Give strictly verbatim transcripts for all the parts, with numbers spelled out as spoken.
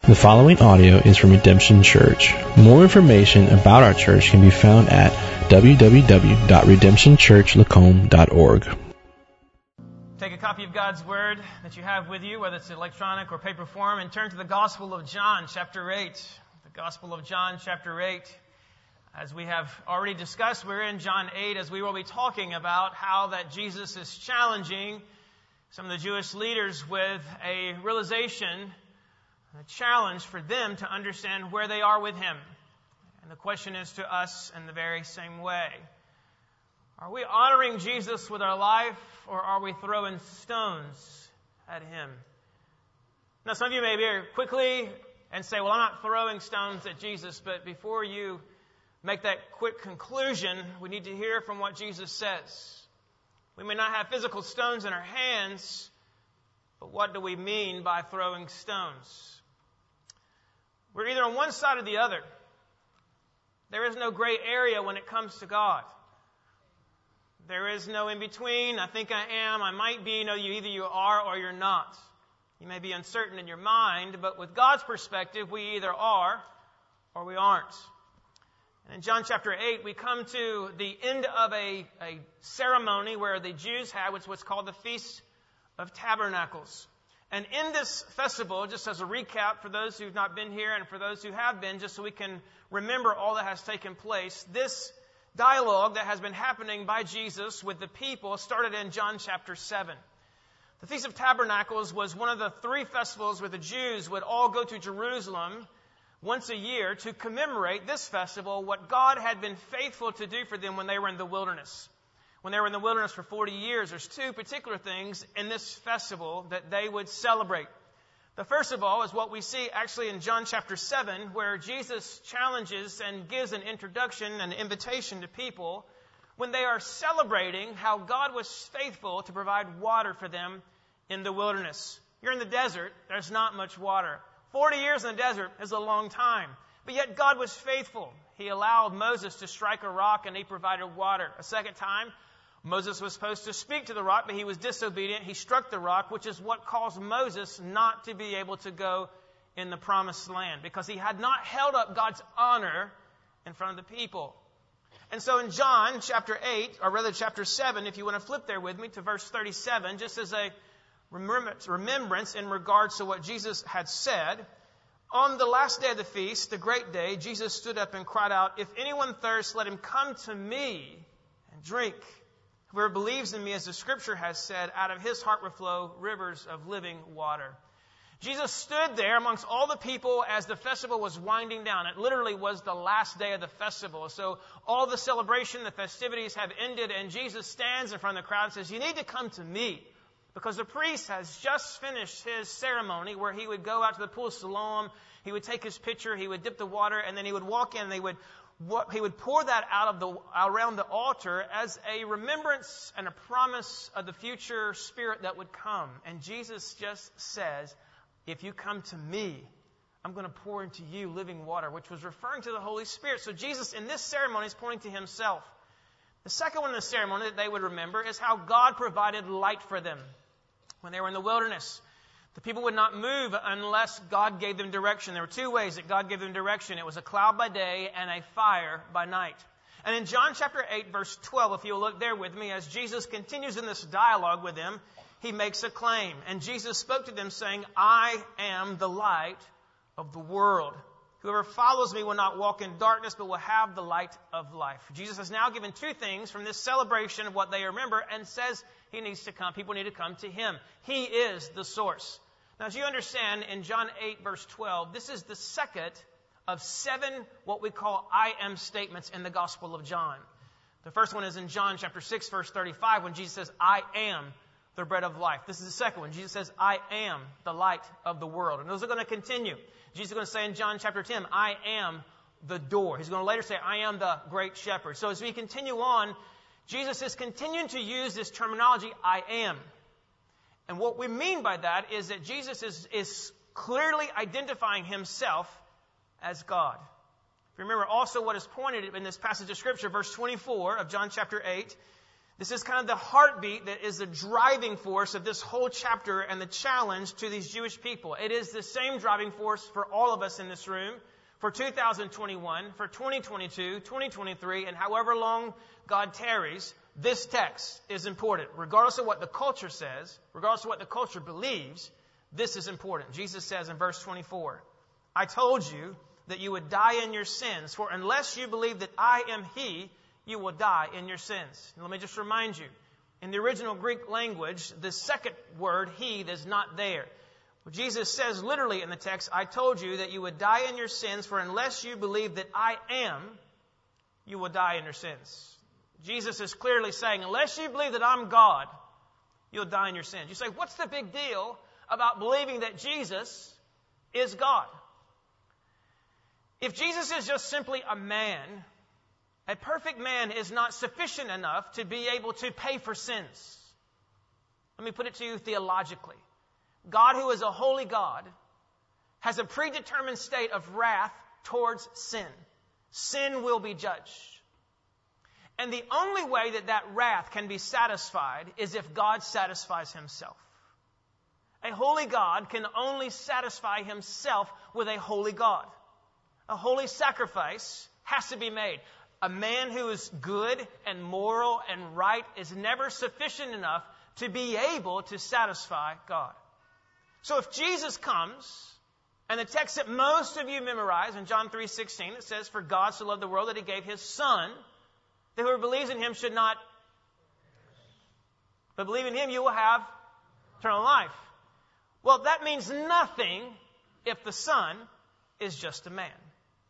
The following audio is from Redemption Church. More information about our church can be found at w w w dot redemption church lacombe dot org. Take a copy of God's Word that you have with you, whether it's electronic or paper form, and turn to the Gospel of John, chapter eight. The Gospel of John, chapter eight. As we have already discussed, we're in John eight as we will be talking about how that Jesus is challenging some of the Jewish leaders with a realization, a challenge for them to understand where they are with Him. And the question is to us in the very same way. Are we honoring Jesus with our life, or are we throwing stones at Him? Now, some of you may be here quickly and say, well, I'm not throwing stones at Jesus, but before you make that quick conclusion, we need to hear from what Jesus says. We may not have physical stones in our hands, but what do we mean by throwing stones? We're either on one side or the other. There is no gray area when it comes to God. There is no in between. I think I am. I might be. No, you either you are or you're not. You may be uncertain in your mind, but with God's perspective, we either are or we aren't. And in John chapter eight, we come to the end of a, a ceremony where the Jews had what's called the Feast of Tabernacles. And in this festival, just as a recap for those who've not been here and for those who have been, just so we can remember all that has taken place, this dialogue that has been happening by Jesus with the people started in John chapter seven. The Feast of Tabernacles was one of the three festivals where the Jews would all go to Jerusalem once a year to commemorate this festival, what God had been faithful to do for them when they were in the wilderness. When they were in the wilderness for forty years, there's two particular things in this festival that they would celebrate. The first of all is what we see actually in John chapter seven, where Jesus challenges and gives an introduction, an invitation to people when they are celebrating how God was faithful to provide water for them in the wilderness. You're in the desert, there's not much water. Forty years in the desert is a long time. But yet God was faithful. He allowed Moses to strike a rock and He provided water. A second time, Moses was supposed to speak to the rock, but he was disobedient. He struck the rock, which is what caused Moses not to be able to go in the promised land, because he had not held up God's honor in front of the people. And so in John chapter eight, or rather chapter seven, if you want to flip there with me to verse thirty-seven, just as a remembrance in regards to what Jesus had said, on the last day of the feast, the great day, Jesus stood up and cried out, "If anyone thirsts, let him come to me and drink. Whoever believes in me, as the Scripture has said, out of his heart will flow rivers of living water." Jesus stood there amongst all the people as the festival was winding down. It literally was the last day of the festival. So all the celebration, the festivities have ended, and Jesus stands in front of the crowd and says, "You need to come to me." Because the priest has just finished his ceremony where he would go out to the pool of Siloam, he would take his pitcher, he would dip the water, and then he would walk in and they would What, he would pour that out of the around the altar as a remembrance and a promise of the future Spirit that would come. And Jesus just says, "If you come to me, I'm going to pour into you living water," which was referring to the Holy Spirit. So Jesus in this ceremony is pointing to Himself. The second one in the ceremony that they would remember is how God provided light for them when they were in the wilderness. The people would not move unless God gave them direction. There were two ways that God gave them direction. It was a cloud by day and a fire by night. And in John chapter eight, verse twelve, if you'll look there with me, as Jesus continues in this dialogue with them, He makes a claim. And Jesus spoke to them saying, "I am the light of the world. Whoever follows me will not walk in darkness, but will have the light of life." Jesus has now given two things from this celebration of what they remember and says He needs to come. People need to come to Him. He is the source. Now, as you understand, in John eight, verse twelve, this is the second of seven what we call I am statements in the Gospel of John. The first one is in John chapter six, verse thirty-five, when Jesus says, "I am the bread of life." This is the second one. Jesus says, "I am the light of the world." And those are going to continue. Jesus is going to say in John chapter ten, "I am the door." He's going to later say, "I am the great shepherd." So as we continue on, Jesus is continuing to use this terminology, "I am." And what we mean by that is that Jesus is, is clearly identifying Himself as God. Remember also what is pointed in this passage of Scripture, verse twenty-four of John chapter eight, This is kind of the heartbeat that is the driving force of this whole chapter and the challenge to these Jewish people. It is the same driving force for all of us in this room, for two thousand twenty-one, for twenty twenty-two, twenty twenty-three, and however long God tarries. This text is important. Regardless of what the culture says, regardless of what the culture believes, this is important. Jesus says in verse twenty-four, I told you that you would die in your sins, for unless you believe that I am He, you will die in your sins. And let me just remind you, in the original Greek language, the second word, He, is not there. Well, Jesus says literally in the text, I told you that you would die in your sins, for unless you believe that I am, you will die in your sins. Jesus is clearly saying, unless you believe that I'm God, you'll die in your sins. You say, what's the big deal about believing that Jesus is God? If Jesus is just simply a man, a perfect man is not sufficient enough to be able to pay for sins. Let me put it to you theologically. God, who is a holy God, has a predetermined state of wrath towards sin. Sin will be judged. And the only way that that wrath can be satisfied is if God satisfies Himself. A holy God can only satisfy Himself with a holy God. A holy sacrifice has to be made. A man who is good and moral and right is never sufficient enough to be able to satisfy God. So if Jesus comes, and the text that most of you memorize in John three sixteen, it says, for God so loved the world that He gave His Son, that whoever believes in Him should not, but believe in Him, you will have eternal life. Well, that means nothing if the Son is just a man.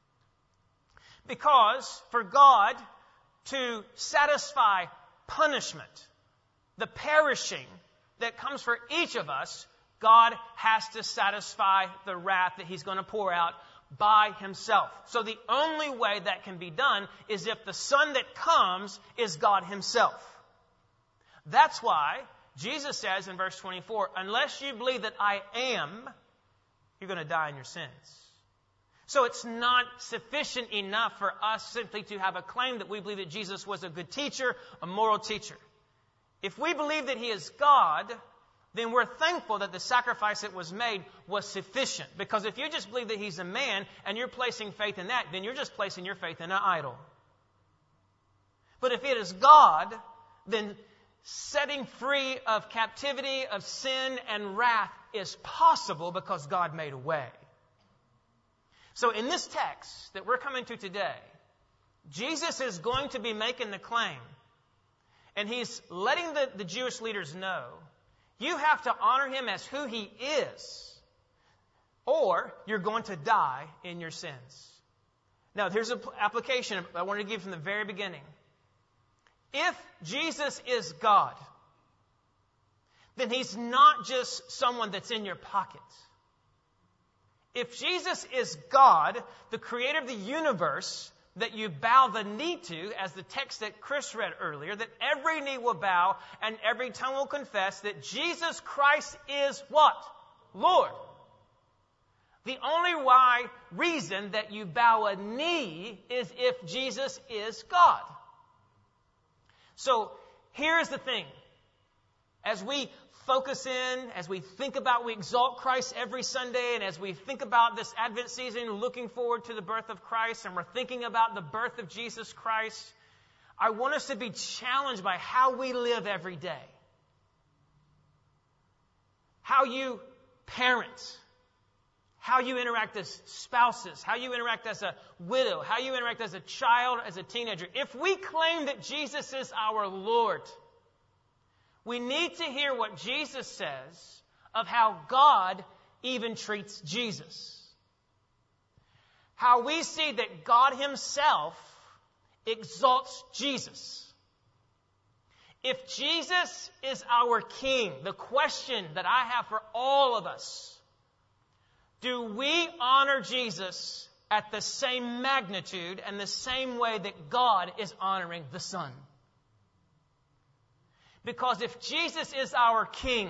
Because for God to satisfy punishment, the perishing that comes for each of us, God has to satisfy the wrath that He's going to pour out by Himself. So the only way that can be done is if the Son that comes is God Himself. That's why Jesus says in verse twenty-four, unless you believe that I am, you're going to die in your sins. So it's not sufficient enough for us simply to have a claim that we believe that Jesus was a good teacher, a moral teacher. If we believe that He is God, then we're thankful that the sacrifice that was made was sufficient. Because if you just believe that He's a man and you're placing faith in that, then you're just placing your faith in an idol. But if it is God, then setting free of captivity, of sin and wrath is possible because God made a way. So in this text that we're coming to today, Jesus is going to be making the claim, and He's letting the, the Jewish leaders know, you have to honor Him as who He is, or you're going to die in your sins. Now, here's an application I wanted to give from the very beginning. If Jesus is God, then He's not just someone that's in your pocket. If Jesus is God, the creator of the universe, that you bow the knee to, as the text that Chris read earlier, that every knee will bow and every tongue will confess that Jesus Christ is what? Lord. The only why reason that you bow a knee is if Jesus is God. So here's the thing. As we focus in, as we think about, we exalt Christ every Sunday, and as we think about this Advent season, looking forward to the birth of Christ, and we're thinking about the birth of Jesus Christ, I want us to be challenged by how we live every day. How you parent, how you interact as spouses, how you interact as a widow, how you interact as a child, as a teenager. If we claim that Jesus is our Lord, we need to hear what Jesus says of how God even treats Jesus. How we see that God Himself exalts Jesus. If Jesus is our King, the question that I have for all of us, do we honor Jesus at the same magnitude and the same way that God is honoring the Son? Because if Jesus is our King,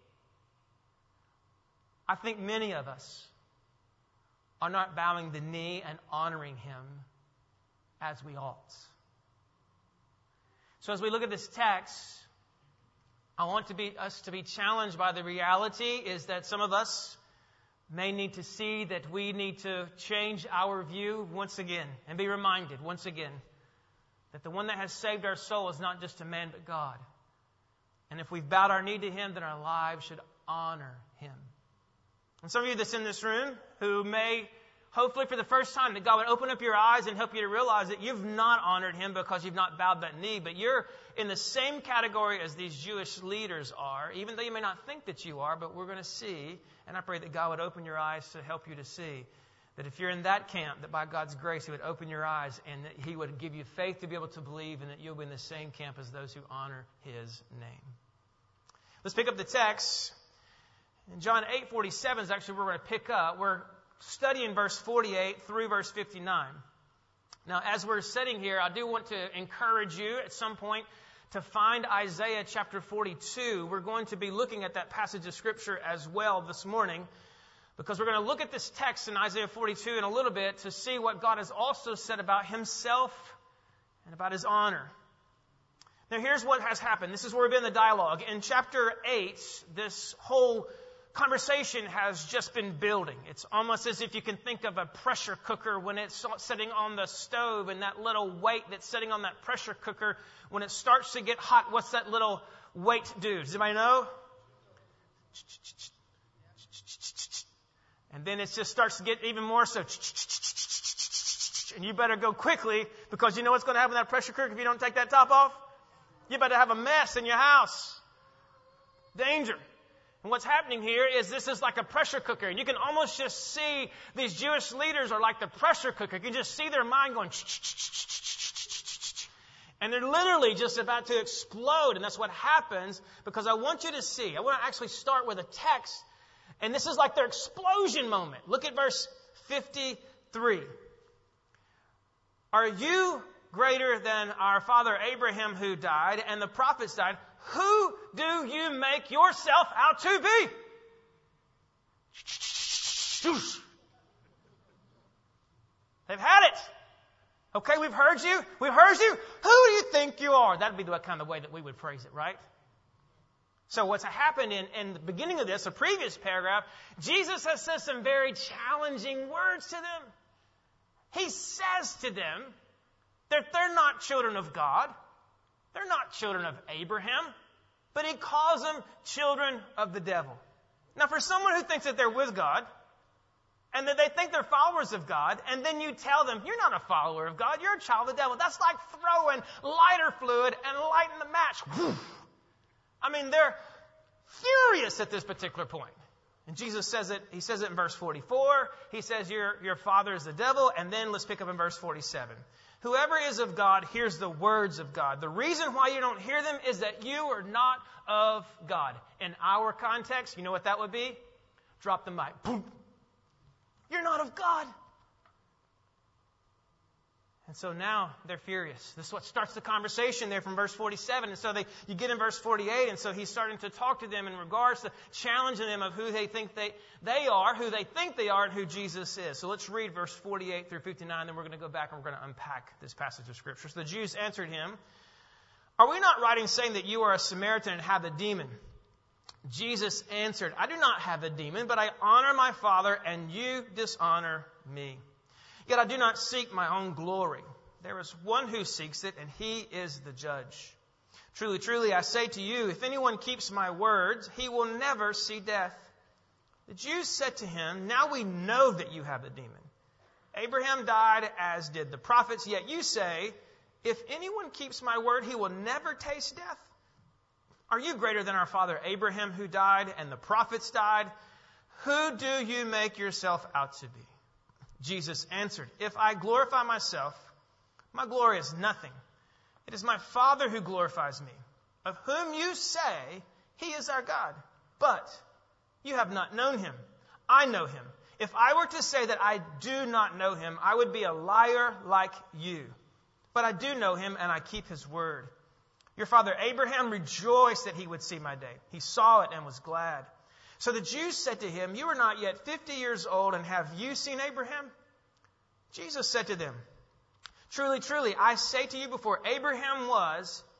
I think many of us are not bowing the knee and honoring Him as we ought. So as we look at this text, I want to be us to be challenged by the reality is that some of us may need to see that we need to change our view once again and be reminded once again that the one that has saved our soul is not just a man but God. And if we've bowed our knee to Him, then our lives should honor Him. And some of you that's in this room who may, hopefully for the first time, that God would open up your eyes and help you to realize that you've not honored Him because you've not bowed that knee, but you're in the same category as these Jewish leaders are, even though you may not think that you are, but we're going to see, and I pray that God would open your eyes to help you to see that if you're in that camp, that by God's grace He would open your eyes and that He would give you faith to be able to believe and that you'll be in the same camp as those who honor His name. Let's pick up the text. In John eight forty-seven is actually where we're going to pick up. We're studying verse forty-eight through verse fifty-nine. Now, as we're sitting here, I do want to encourage you at some point to find Isaiah chapter forty-two. We're going to be looking at that passage of Scripture as well this morning because we're going to look at this text in Isaiah forty-two in a little bit to see what God has also said about Himself and about His honor. Now, here's what has happened. This is where we've been in the dialogue. In chapter eight, this whole conversation has just been building. It's almost as if you can think of a pressure cooker when it's sitting on the stove and that little weight that's sitting on that pressure cooker. When it starts to get hot, what's that little weight do? Does anybody know? And then it just starts to get even more so. And you better go quickly because you know what's going to happen in that pressure cooker if you don't take that top off? You better have a mess in your house. Danger. And what's happening here is this is like a pressure cooker. And you can almost just see these Jewish leaders are like the pressure cooker. You can just see their mind going, and they're literally just about to explode. And that's what happens because I want you to see. I want to actually start with a text. And this is like their explosion moment. Look at verse fifty-three. Are you greater than our father Abraham who died and the prophets died? Who do you make yourself out to be? They've had it. Okay, we've heard you. We've heard you. Who do you think you are? That'd be the kind of way that we would phrase it, right? So what's happened in, in the beginning of this, the previous paragraph, Jesus has said some very challenging words to them. He says to them that they're not children of God. They're not children of Abraham, but He calls them children of the devil. Now, for someone who thinks that they're with God, and that they think they're followers of God, and then you tell them, you're not a follower of God, you're a child of the devil. That's like throwing lighter fluid and lighting the match. I mean, they're furious at this particular point. And Jesus says it, He says it in verse forty-four. He says, your, your father is the devil. And then let's pick up in verse forty-seven. Whoever is of God hears the words of God. The reason why you don't hear them is that you are not of God. In our context, you know what that would be? Drop the mic. Boom. You're not of God. And so now they're furious. This is what starts the conversation there from verse forty-seven. And so they, you get in verse forty-eight, and so He's starting to talk to them in regards to challenging them of who they think they, they are, who they think they are, and who Jesus is. So let's read verse forty-eight through fifty-nine, then we're going to go back and we're going to unpack this passage of Scripture. So the Jews answered Him, "Are we not writing saying that you are a Samaritan and have a demon?" Jesus answered, "I do not have a demon, but I honor my Father, and you dishonor me. Yet I do not seek my own glory. There is one who seeks it, and He is the judge. Truly, truly, I say to you, if anyone keeps my words, he will never see death." The Jews said to Him, "Now we know that you have a demon. Abraham died, as did the prophets, yet you say, if anyone keeps my word, he will never taste death. Are you greater than our father Abraham who died and the prophets died? Who do you make yourself out to be?" Jesus answered, "If I glorify myself, my glory is nothing. It is my Father who glorifies me, of whom you say He is our God. But you have not known Him. I know Him. If I were to say that I do not know Him, I would be a liar like you. But I do know Him, and I keep His word. Your father Abraham rejoiced that he would see my day. He saw it and was glad." So the Jews said to Him, "You are not yet fifty years old, and have you seen Abraham?" Jesus said to them, "Truly, truly, I say to you, before Abraham was,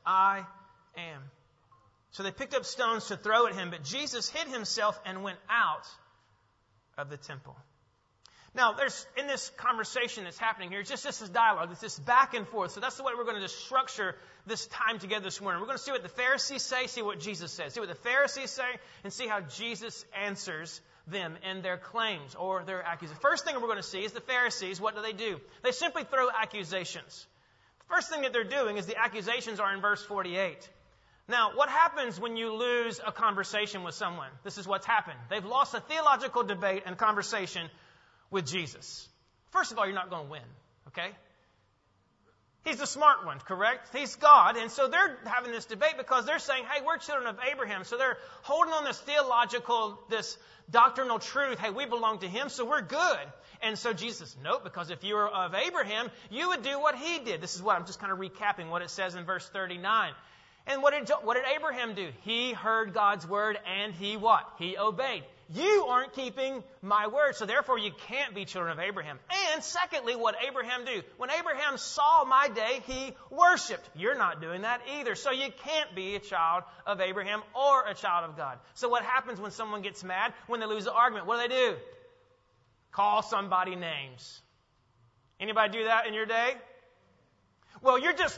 I am. So they picked up stones to throw at him, but Jesus hid himself and went out of the temple. Now, there's in this conversation that's happening here, it's just this dialogue. It's this back and forth. So that's the way we're going to just structure this time together this morning. We're going to see what the Pharisees say, see what Jesus says. See what the Pharisees say, and see how Jesus answers them and their claims or their accusations. First thing we're going to see is the Pharisees. What do they do? They simply throw accusations. The first thing that they're doing is the accusations are in verse forty-eight. Now, what happens when you lose a conversation with someone? This is what's happened. They've lost a theological debate and conversation with Jesus. First of all, you're not going to win, okay? He's the smart one, correct? He's God, and so they're having this debate because they're saying, hey, we're children of Abraham. So they're holding on this theological, this doctrinal truth. Hey, we belong to him, so we're good. And so Jesus says, nope, because if you were of Abraham, you would do what he did. This is what I'm just kind of recapping what it says in verse thirty-nine. And what did, what did Abraham do? He heard God's word and he what? He obeyed. You aren't keeping my word, so therefore you can't be children of Abraham. And secondly, what Abraham do? When Abraham saw my day, he worshipped. You're not doing that either. So you can't be a child of Abraham or a child of God. So what happens when someone gets mad? When they lose the argument, what do they do? Call somebody names. Anybody do that in your day? Well, you're just...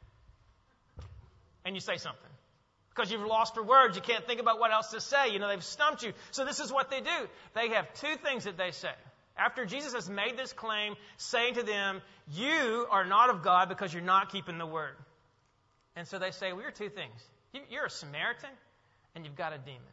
and you say something. Because you've lost for words. You can't think about what else to say. You know, they've stumped you. So this is what they do. They have two things that they say. After Jesus has made this claim, saying to them, you are not of God because you're not keeping the word. And so they say, well, you're two things. You're a Samaritan and you've got a demon.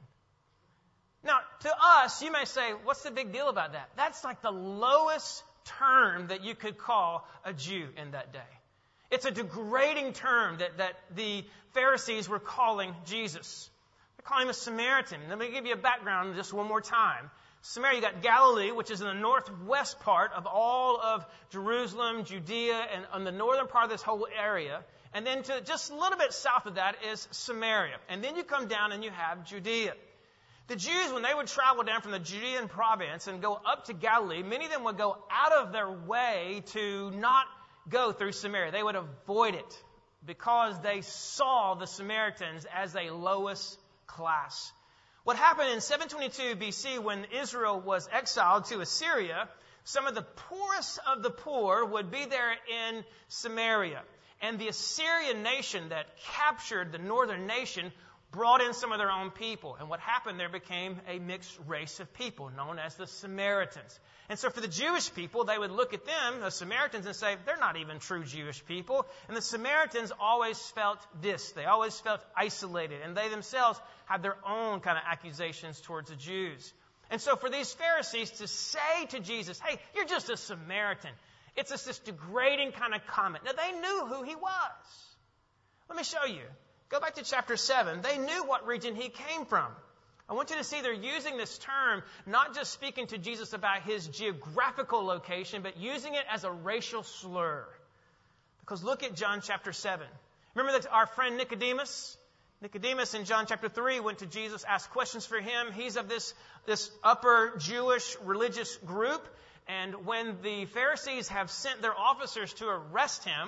Now, to us, you may say, what's the big deal about that? That's like the lowest term that you could call a Jew in that day. It's a degrading term that, that the Pharisees were calling Jesus. They're calling him a Samaritan. Let me give you a background just one more time. Samaria, you got Galilee, which is in the northwest part of all of Jerusalem, Judea, and on the northern part of this whole area. And then to just a little bit south of that is Samaria. And then you come down and you have Judea. The Jews, when they would travel down from the Judean province and go up to Galilee, many of them would go out of their way to not go through Samaria. They would avoid it because they saw the Samaritans as a lowest class. What happened in seven twenty-two B C when Israel was exiled to Assyria, some of the poorest of the poor would be there in Samaria. And the Assyrian nation that captured the northern nation brought in some of their own people. And what happened there became a mixed race of people known as the Samaritans. And so for the Jewish people, they would look at them, the Samaritans, and say, they're not even true Jewish people. And the Samaritans always felt this. They always felt isolated. And they themselves had their own kind of accusations towards the Jews. And so for these Pharisees to say to Jesus, hey, you're just a Samaritan, it's just this degrading kind of comment. Now, they knew who he was. Let me show you. Go back to chapter seven. They knew what region he came from. I want you to see they're using this term, not just speaking to Jesus about his geographical location, but using it as a racial slur. Because look at John chapter seven. Remember that our friend Nicodemus? Nicodemus in John chapter three went to Jesus, asked questions for him. He's of this, this upper Jewish religious group. And when the Pharisees have sent their officers to arrest him,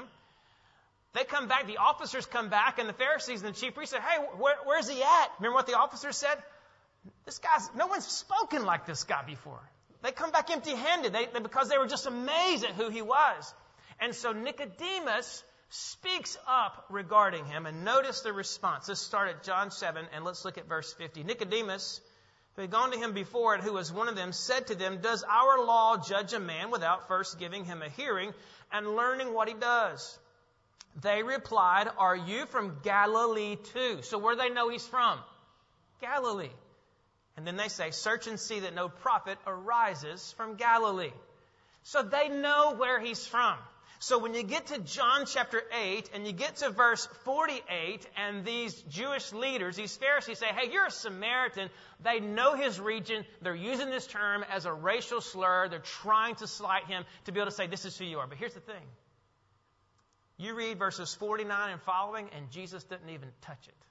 they come back, the officers come back, and the Pharisees and the chief priests say, hey, where, where's he at? Remember what the officers said? This guy's, no one's spoken like this guy before. They come back empty-handed they, they, because they were just amazed at who he was. And so Nicodemus speaks up regarding him, and notice the response. Let's start at John seven, and let's look at verse fifty. Nicodemus, who had gone to him before and who was one of them, said to them, does our law judge a man without first giving him a hearing and learning what he does? They replied, are you from Galilee too? So where do they know he's from? Galilee. And then they say, search and see that no prophet arises from Galilee. So they know where he's from. So when you get to John chapter eight and you get to verse forty-eight and these Jewish leaders, these Pharisees say, hey, you're a Samaritan. They know his region. They're using this term as a racial slur. They're trying to slight him to be able to say, this is who you are. But here's the thing. You read verses forty-nine and following, and Jesus didn't even touch it.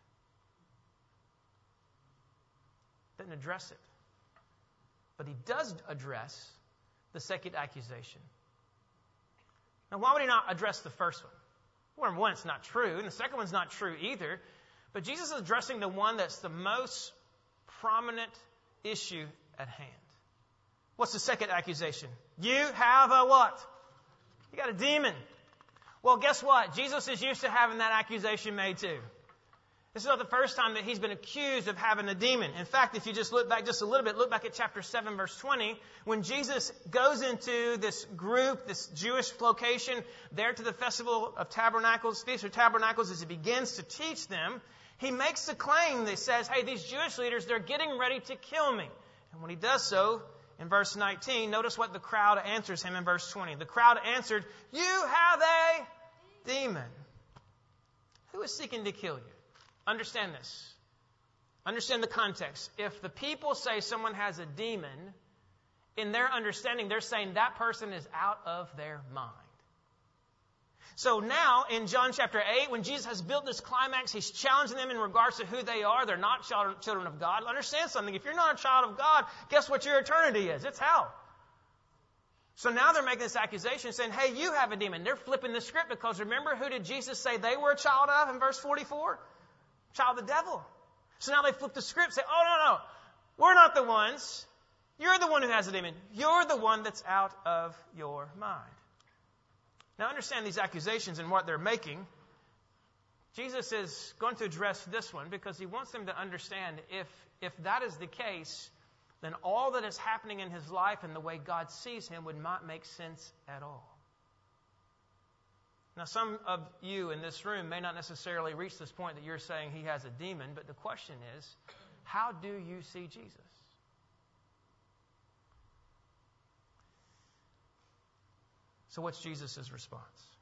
Didn't address it. But he does address the second accusation. Now, why would he not address the first one? Well, number one, it's not true, and the second one's not true either. But Jesus is addressing the one that's the most prominent issue at hand. What's the second accusation? You have a what? You got a demon. Well, guess what? Jesus is used to having that accusation made too. This is not the first time that he's been accused of having a demon. In fact, if you just look back just a little bit, look back at chapter seven, verse twenty, when Jesus goes into this group, this Jewish location, there to the Festival of Tabernacles, Feast of Tabernacles, as he begins to teach them, he makes the claim that says, hey, these Jewish leaders, they're getting ready to kill me. And when he does so, in verse nineteen, notice what the crowd answers him in verse twenty. The crowd answered, you have a demon. Who is seeking to kill you? Understand this. Understand the context. If the people say someone has a demon, in their understanding, they're saying that person is out of their mind. So now, in John chapter eight, when Jesus has built this climax, he's challenging them in regards to who they are. They're not children of God. Understand something. If you're not a child of God, guess what your eternity is? It's hell. So now they're making this accusation saying, hey, you have a demon. They're flipping the script because remember, who did Jesus say they were a child of in verse forty-four? Child of the devil. So now they flip the script, say, oh, no, no, we're not the ones. You're the one who has a demon. You're the one that's out of your mind. Now understand these accusations and what they're making. Jesus is going to address this one because he wants them to understand if, if that is the case, then all that is happening in his life and the way God sees him would not make sense at all. Now, some of you in this room may not necessarily reach this point that you're saying he has a demon, but the question is, how do you see Jesus? So what's Jesus' response?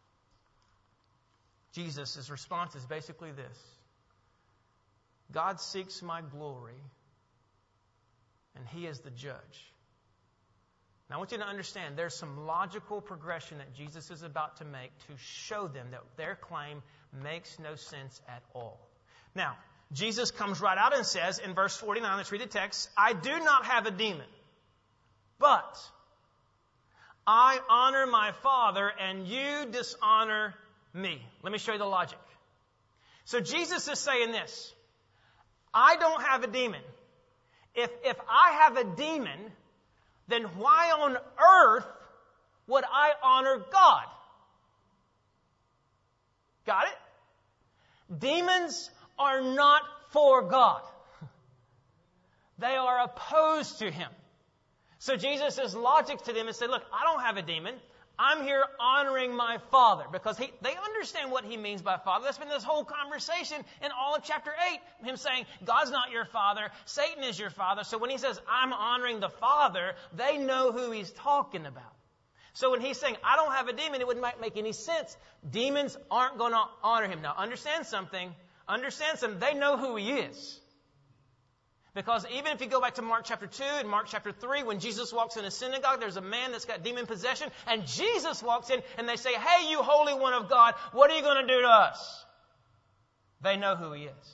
Jesus' response is basically this. God seeks my glory, and he is the judge. Now, I want you to understand there's some logical progression that Jesus is about to make to show them that their claim makes no sense at all. Now, Jesus comes right out and says in verse forty-nine, let's read the text, I do not have a demon, but I honor my Father and you dishonor me. Let me show you the logic. So Jesus is saying this, I don't have a demon. If, if I have a demon, then why on earth would I honor God? Got it? Demons are not for God. They are opposed to him. So Jesus' logic to them is say, look, I don't have a demon. I'm here honoring my Father. Because he, they understand what he means by Father. That's been this whole conversation in all of chapter eight. Him saying, God's not your Father. Satan is your Father. So when he says, I'm honoring the Father, they know who he's talking about. So when he's saying, I don't have a demon, it wouldn't make any sense. Demons aren't going to honor him. Now understand something. Understand something. They know who he is. Because even if you go back to Mark chapter two and Mark chapter three, when Jesus walks in a synagogue, there's a man that's got demon possession, and Jesus walks in and they say, hey, you Holy One of God, what are you going to do to us? They know who he is.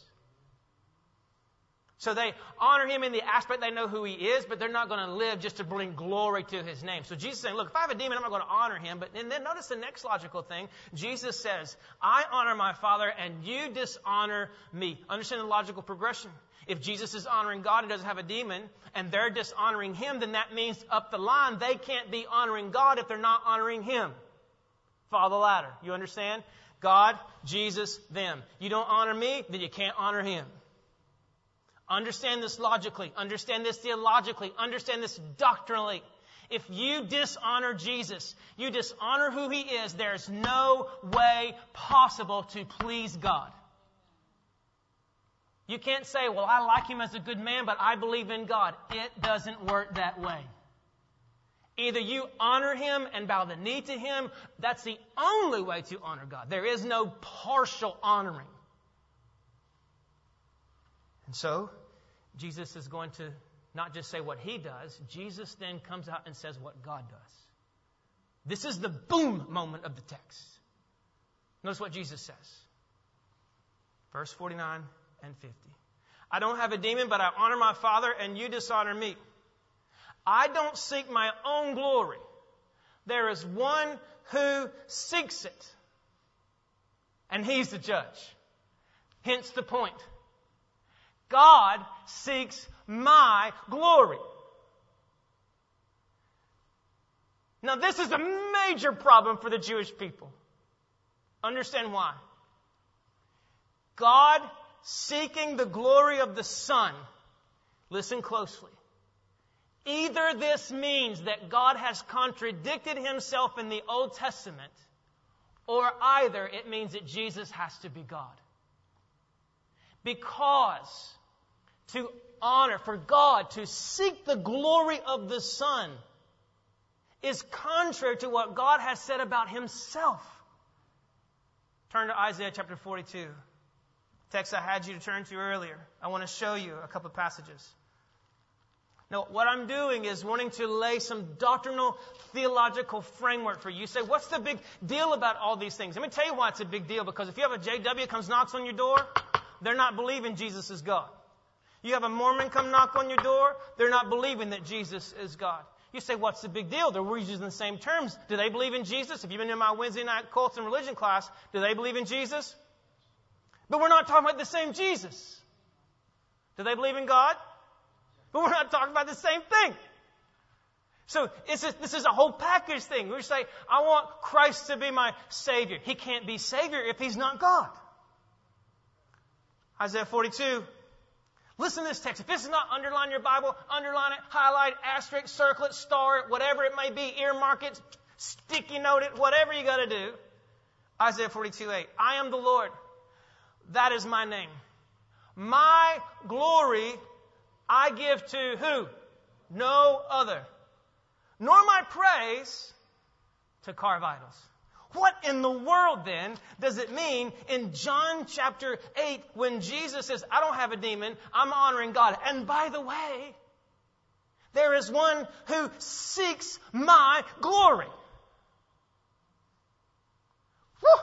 So they honor him in the aspect they know who he is, but they're not going to live just to bring glory to his name. So Jesus is saying, look, if I have a demon, I'm not going to honor him. But and then notice the next logical thing. Jesus says, I honor my Father and you dishonor me. Understand the logical progression. If Jesus is honoring God and doesn't have a demon, and they're dishonoring him, then that means up the line, they can't be honoring God if they're not honoring him. Follow the ladder. You understand? God, Jesus, them. You don't honor me, then you can't honor him. Understand this logically. Understand this theologically. Understand this doctrinally. If you dishonor Jesus, you dishonor who he is, there's no way possible to please God. You can't say, well, I like him as a good man, but I believe in God. It doesn't work that way. Either you honor him and bow the knee to him. That's the only way to honor God. There is no partial honoring. And so, Jesus is going to not just say what he does. Jesus then comes out and says what God does. This is the boom moment of the text. Notice what Jesus says. Verse forty-nine and fifty. I don't have a demon, but I honor my Father, and you dishonor me. I don't seek my own glory. There is one who seeks it. And He's the judge. Hence the point. God seeks my glory. Now, this is a major problem for the Jewish people. Understand why. God seeking the glory of the Son. Listen closely. Either this means that God has contradicted Himself in the Old Testament, or either it means that Jesus has to be God. Because to honor, for God to seek the glory of the Son is contrary to what God has said about Himself. Turn to Isaiah chapter forty-two. Text I had you to turn to earlier. I want to show you a couple of passages. Now, what I'm doing is wanting to lay some doctrinal, theological framework for you. You say, what's the big deal about all these things? Let me tell you why it's a big deal. Because if you have a J W comes knocks on your door, they're not believing Jesus is God. You have a Mormon come knock on your door, they're not believing that Jesus is God. You say, what's the big deal? They're using the same terms. Do they believe in Jesus? If you've been in my Wednesday night cults and religion class, do they believe in Jesus? But we're not talking about the same Jesus. Do they believe in God? But we're not talking about the same thing. So it's a, this is a whole package thing. We say, I want Christ to be my Savior. He can't be Savior if He's not God. Isaiah forty-two. Listen to this text. If this is not underline your Bible, underline it, highlight it, asterisk, circle it, star it, whatever it may be, earmark it, sticky note it, whatever you got to do. Isaiah forty-two eight. I am the Lord. That is my name. My glory I give to who? No other. Nor my praise to carve idols. What in the world then does it mean in John chapter eight when Jesus says, I don't have a demon, I'm honoring God. And by the way, there is one who seeks my glory. Whew.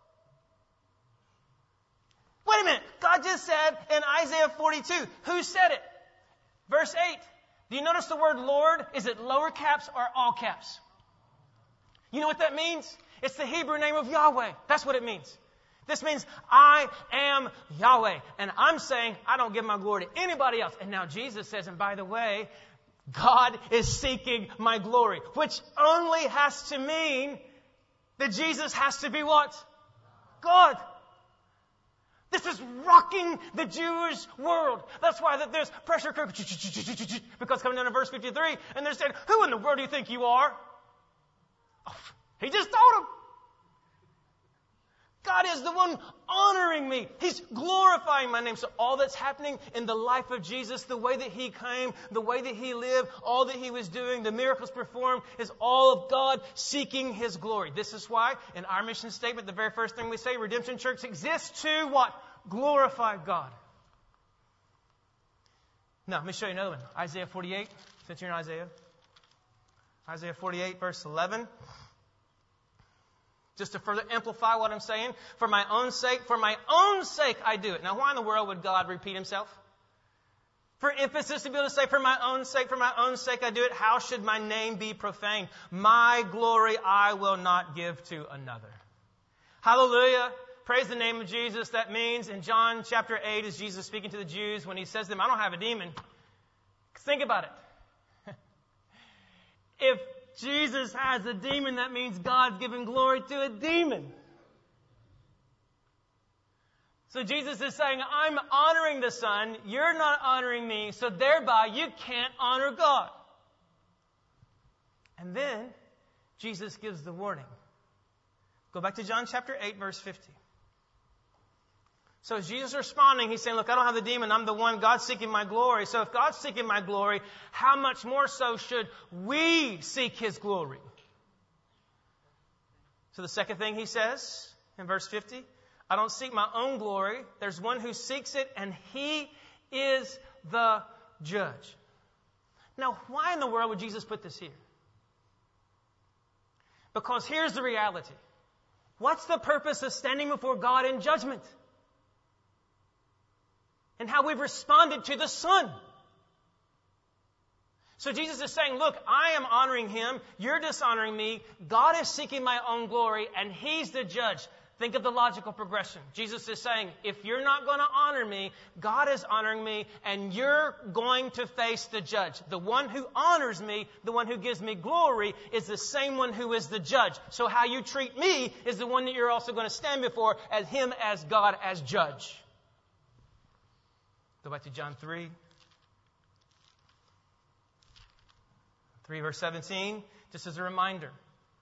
Wait a minute. God just said in Isaiah forty-two, who said it? Verse eight. Do you notice the word Lord? Is it lower caps or all caps? You know what that means? It's the Hebrew name of Yahweh. That's what it means. This means I am Yahweh. And I'm saying I don't give my glory to anybody else. And now Jesus says, and by the way, God is seeking my glory. Which only has to mean that Jesus has to be what? God. This is rocking the Jewish world. That's why that there's pressure cooker. Because coming down to verse fifty-three, and they're saying, who in the world do you think you are? Oh, he just told them. God is the one honoring me. He's glorifying my name. So all that's happening in the life of Jesus, the way that He came, the way that He lived, all that He was doing, the miracles performed, is all of God seeking His glory. This is why in our mission statement, the very first thing we say, Redemption Church exists to what? Glorify God. Now, let me show you another one. Isaiah forty-eight, since you're in Isaiah. Isaiah forty-eight, verse eleven. Just to further amplify what I'm saying, for my own sake, for my own sake I do it. Now, why in the world would God repeat Himself? For emphasis to be able to say, for my own sake, for my own sake I do it. How should my name be profaned? My glory I will not give to another. Hallelujah. Praise the name of Jesus. That means in John chapter eight, as Jesus speaking to the Jews, when He says to them, I don't have a demon. Think about it. If Jesus has a demon, that means God's giving glory to a demon. So Jesus is saying, I'm honoring the Son, you're not honoring me, so thereby you can't honor God. And then Jesus gives the warning. Go back to John chapter eight, verse fifty. So as Jesus is responding, He's saying, look, I don't have the demon, I'm the one, God's seeking my glory. So if God's seeking my glory, how much more so should we seek His glory? So the second thing He says in verse fifty, I don't seek my own glory. There's one who seeks it, and He is the judge. Now, why in the world would Jesus put this here? Because here's the reality. What's the purpose of standing before God in judgment? And how we've responded to the Son. So Jesus is saying, look, I am honoring Him, you're dishonoring me, God is seeking my own glory, and He's the judge. Think of the logical progression. Jesus is saying, if you're not going to honor me, God is honoring me, and you're going to face the judge. The one who honors me, the one who gives me glory, is the same one who is the judge. So how you treat me is the one that you're also going to stand before as him as God as judge. Go back to John three. three verse seventeen, just as a reminder.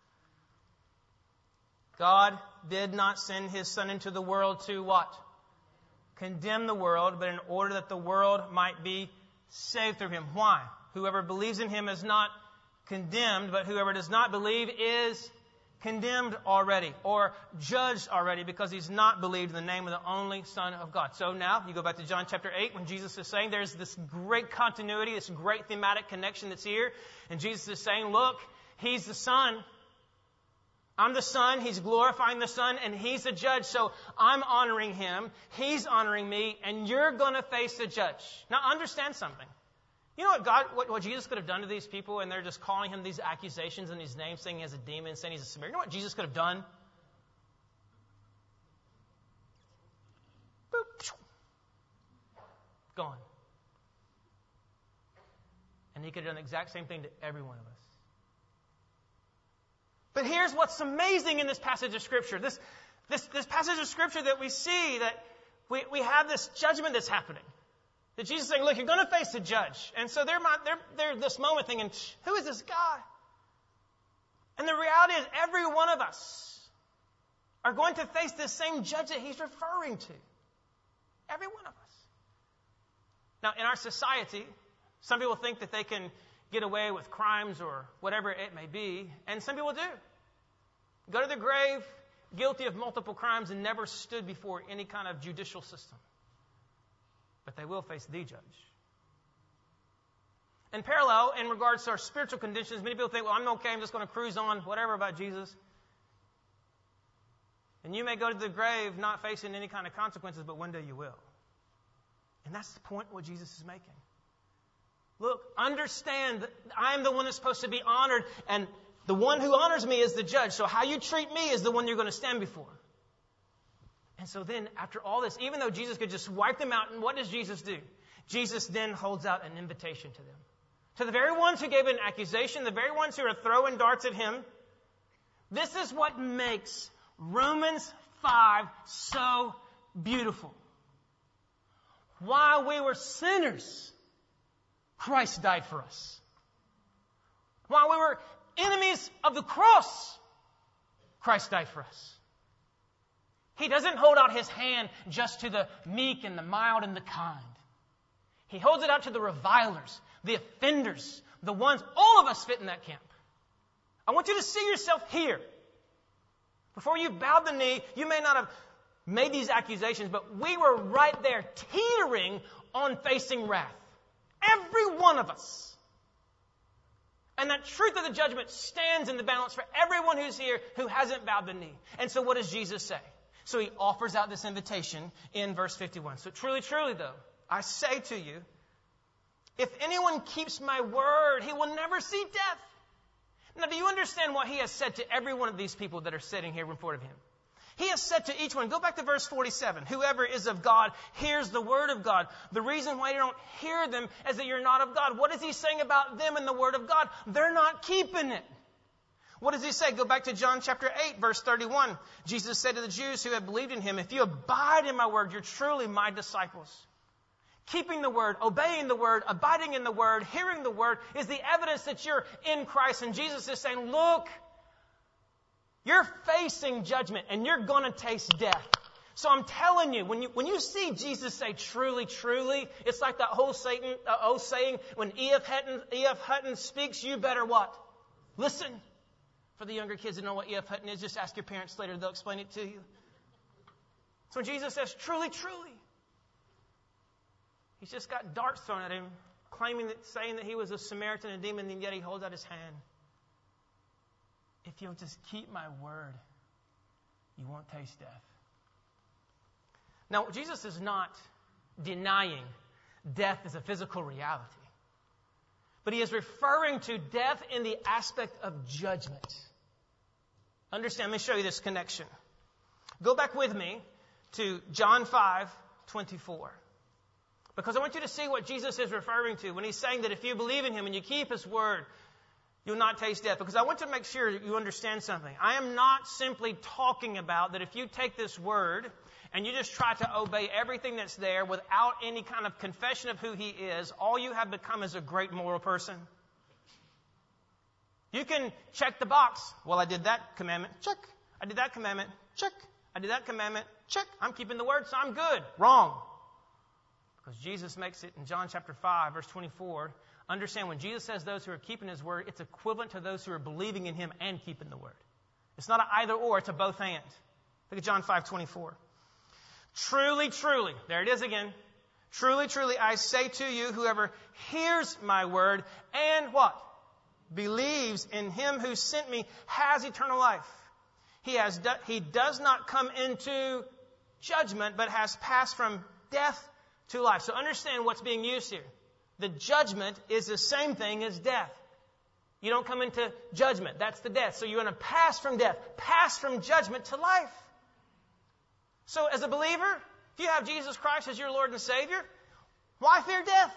God did not send his Son into the world to what? Condemn the world, but in order that the world might be saved through him. Why? Whoever believes in him is not condemned, but whoever does not believe is condemned already, or judged already, because he's not believed in the name of the only Son of God. So now, you go back to John chapter eight, when Jesus is saying there's this great continuity, this great thematic connection that's here, and Jesus is saying, look, he's the Son. I'm the Son, he's glorifying the Son, and he's the judge, so I'm honoring him, he's honoring me, and you're going to face the judge. Now understand something. You know what God, what, what Jesus could have done to these people, and they're just calling him these accusations in his name, saying he has a demon, saying he's a Samaritan. You know what Jesus could have done? Boop. Gone. And he could have done the exact same thing to every one of us. But here's what's amazing in this passage of Scripture. This, this, this passage of Scripture that we see, that we, we have this judgment that's happening. That Jesus is saying, look, you're going to face the judge. And so they're, they're, they're this moment thinking, who is this guy? And the reality is every one of us are going to face this same judge that he's referring to. Every one of us. Now, in our society, some people think that they can get away with crimes or whatever it may be, and some people do. Go to the grave, guilty of multiple crimes, and never stood before any kind of judicial system. But they will face the judge. In parallel, in regards to our spiritual conditions, many people think, well, I'm okay, I'm just going to cruise on, whatever about Jesus. And you may go to the grave not facing any kind of consequences, but one day you will. And that's the point what Jesus is making. Look, understand that I'm the one that's supposed to be honored, and the one who honors me is the judge. So how you treat me is the one you're going to stand before. And so then, after all this, even though Jesus could just wipe them out, and what does Jesus do? Jesus then holds out an invitation to them. To the very ones who gave an accusation, the very ones who are throwing darts at him. This is what makes Romans five so beautiful. While we were sinners, Christ died for us. While we were enemies of the cross, Christ died for us. He doesn't hold out his hand just to the meek and the mild and the kind. He holds it out to the revilers, the offenders, the ones, all of us fit in that camp. I want you to see yourself here. Before you bowed the knee, you may not have made these accusations, but we were right there teetering on facing wrath. Every one of us. And that truth of the judgment stands in the balance for everyone who's here who hasn't bowed the knee. And so what does Jesus say? So he offers out this invitation in verse fifty-one. So truly, truly though, I say to you, if anyone keeps my word, he will never see death. Now, do you understand what he has said to every one of these people that are sitting here in front of him? He has said to each one, go back to verse forty-seven, whoever is of God hears the word of God. The reason why you don't hear them is that you're not of God. What is he saying about them in the word of God? They're not keeping it. What does he say? Go back to John chapter eight, verse thirty-one. Jesus said to the Jews who had believed in him, if you abide in my word, you're truly my disciples. Keeping the word, obeying the word, abiding in the word, hearing the word is the evidence that you're in Christ. And Jesus is saying, look, you're facing judgment and you're going to taste death. So I'm telling you, when you when you see Jesus say truly, truly, it's like that whole Satan, uh, old saying, when E F Hutton, E F Hutton speaks, you better what? Listen. For the younger kids that know what E F Hutton is, just ask your parents later. They'll explain it to you. So when Jesus says, truly, truly, he's just got darts thrown at him, claiming that, saying that he was a Samaritan, a demon, and yet he holds out his hand. If you'll just keep my word, you won't taste death. Now, Jesus is not denying death as a physical reality. But he is referring to death in the aspect of judgment. Understand, let me show you this connection. Go back with me to John five twenty-four. Because I want you to see what Jesus is referring to when he's saying that if you believe in him and you keep his word, you'll not taste death. Because I want to make sure that you understand something. I am not simply talking about that if you take this word and you just try to obey everything that's there without any kind of confession of who he is, all you have become is a great moral person. You can check the box. Well, I did that commandment. Check. I did that commandment. Check. I did that commandment. Check. I'm keeping the word, so I'm good. Wrong. Because Jesus makes it in John chapter five, verse twenty-four. Understand, when Jesus says those who are keeping his word, it's equivalent to those who are believing in him and keeping the word. It's not an either or, it's a both and. Look at John five twenty-four. Truly, truly, there it is again. Truly, truly, I say to you, whoever hears my word and what? Believes in him who sent me has eternal life. He has do, he does not come into judgment, but has passed from death to life. So understand what's being used here. The judgment is the same thing as death. You don't come into judgment. That's the death. So you're going to pass from death, pass from judgment to life. So as a believer, if you have Jesus Christ as your Lord and Savior, why fear death?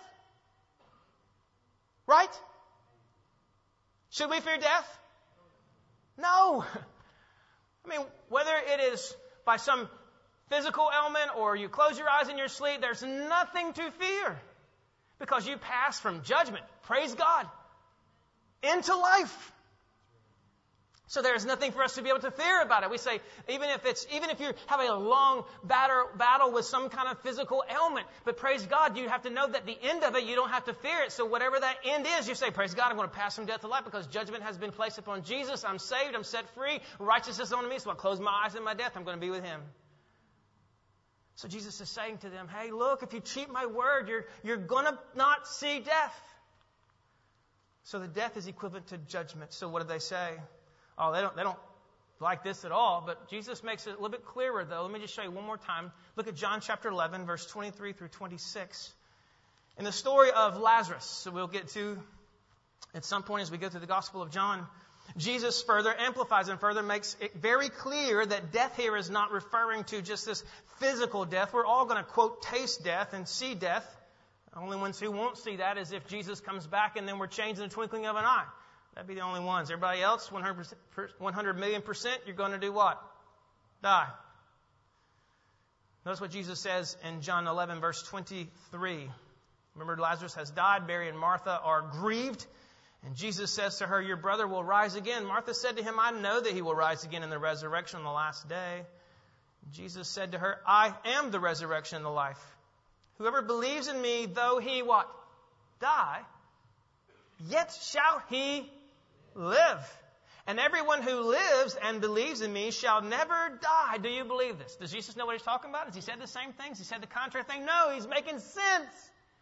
Right? Should we fear death? No. I mean, whether it is by some physical ailment or you close your eyes in your sleep, there's nothing to fear because you pass from judgment, praise God, into life. So there's nothing for us to be able to fear about it. We say, even if it's, even if you have a long battle, battle with some kind of physical ailment, but praise God, you have to know that the end of it, you don't have to fear it. So whatever that end is, you say, praise God, I'm going to pass from death to life because judgment has been placed upon Jesus. I'm saved. I'm set free. Righteousness is on me. So I close my eyes in my death. I'm going to be with him. So Jesus is saying to them, hey, look, if you keep my word, you're, you're going to not see death. So the death is equivalent to judgment. So what do they say? Oh, they don't, they don't like this at all. But Jesus makes it a little bit clearer, though. Let me just show you one more time. Look at John chapter eleven, verse twenty-three through twenty-six. In the story of Lazarus, so we'll get to at some point as we go through the Gospel of John, Jesus further amplifies and further makes it very clear that death here is not referring to just this physical death. We're all going to, quote, taste death and see death. The only ones who won't see that is if Jesus comes back and then we're changed in the twinkling of an eye. That'd be the only ones. Everybody else, one hundred million percent, you're going to do what? Die. Notice what Jesus says in John eleven, verse twenty-three. Remember, Lazarus has died. Mary and Martha are grieved. And Jesus says to her, your brother will rise again. Martha said to him, I know that he will rise again in the resurrection on the last day. Jesus said to her, I am the resurrection and the life. Whoever believes in me, though he what? Die, yet shall he live. And everyone who lives and believes in me shall never die. Do you believe this? Does Jesus know what he's talking about? Has he said the same things? He said the contrary thing? No, he's making sense.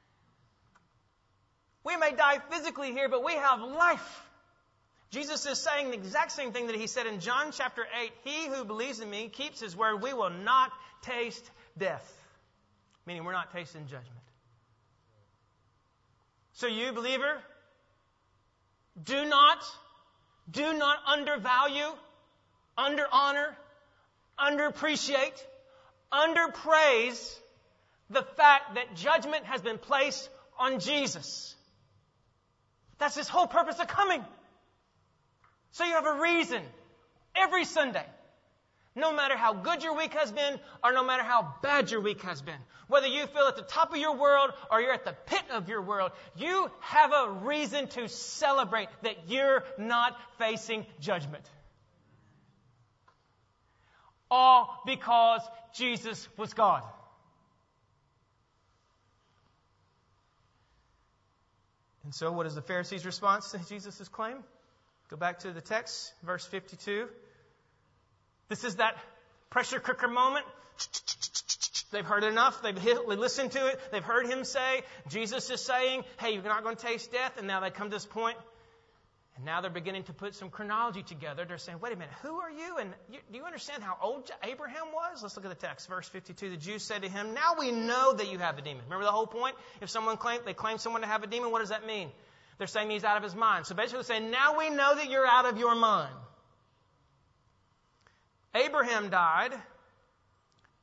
We may die physically here, but we have life. Jesus is saying the exact same thing that he said in John chapter eight. He who believes in me keeps his word. We will not taste death. Meaning we're not tasting judgment. So you, believer, do not, do not undervalue, under-honor, under-appreciate, under-praise the fact that judgment has been placed on Jesus. That's his whole purpose of coming. So you have a reason every Sunday, no matter how good your week has been or no matter how bad your week has been, whether you feel at the top of your world or you're at the pit of your world, you have a reason to celebrate that you're not facing judgment. All because Jesus was God. And so what is the Pharisees' response to Jesus' claim? Go back to the text, verse fifty-two. This is that pressure cooker moment. They've heard enough. They've listened to it. They've heard him say, Jesus is saying, hey, you're not going to taste death. And now they come to this point. And now they're beginning to put some chronology together. They're saying, wait a minute, who are you? And you, do you understand how old Abraham was? Let's look at the text. Verse fifty-two, the Jews said to him, now we know that you have a demon. Remember the whole point? If someone claim, they claim someone to have a demon, what does that mean? They're saying he's out of his mind. So basically they're saying, now we know that you're out of your mind. Abraham died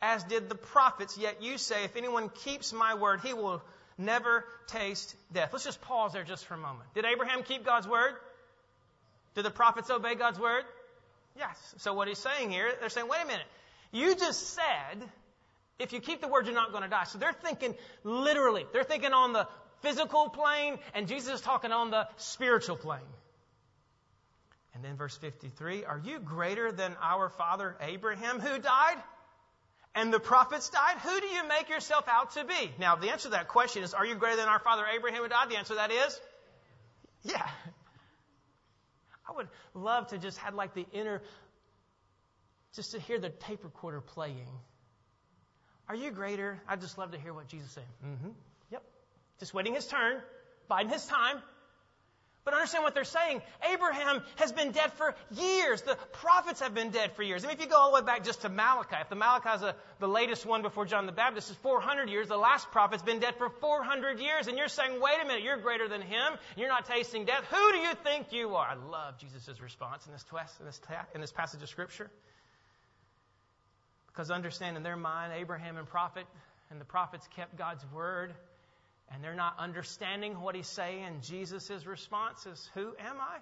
as did the prophets. Yet you say, if anyone keeps my word, he will never taste death. Let's just pause there just for a moment. Did Abraham keep God's word? Did the prophets obey God's word? Yes. So what he's saying here, they're saying, wait a minute. You just said, if you keep the word, you're not going to die. So they're thinking literally. They're thinking on the physical plane, and Jesus is talking on the spiritual plane. And then verse fifty-three, are you greater than our father Abraham, who died? And the prophets died? Who do you make yourself out to be? Now, the answer to that question is, are you greater than our father Abraham who died? The answer to that is, yeah. I would love to just have like the inner, just to hear the tape recorder playing. Are you greater? I'd just love to hear what Jesus said. Mm-hmm. Yep. Just waiting his turn, biding his time. But understand what they're saying. Abraham has been dead for years. The prophets have been dead for years. I mean, if you go all the way back just to Malachi, if the Malachi is a, the latest one before John the Baptist is four hundred years, the last prophet's been dead for four hundred years. And you're saying, wait a minute, you're greater than him. You're not tasting death. Who do you think you are? I love Jesus' response in this, twist, in, this ta- in this passage of Scripture. Because understand in their mind, Abraham and prophet and the prophets kept God's word. And they're not understanding what he's saying. Jesus' response is, who am I?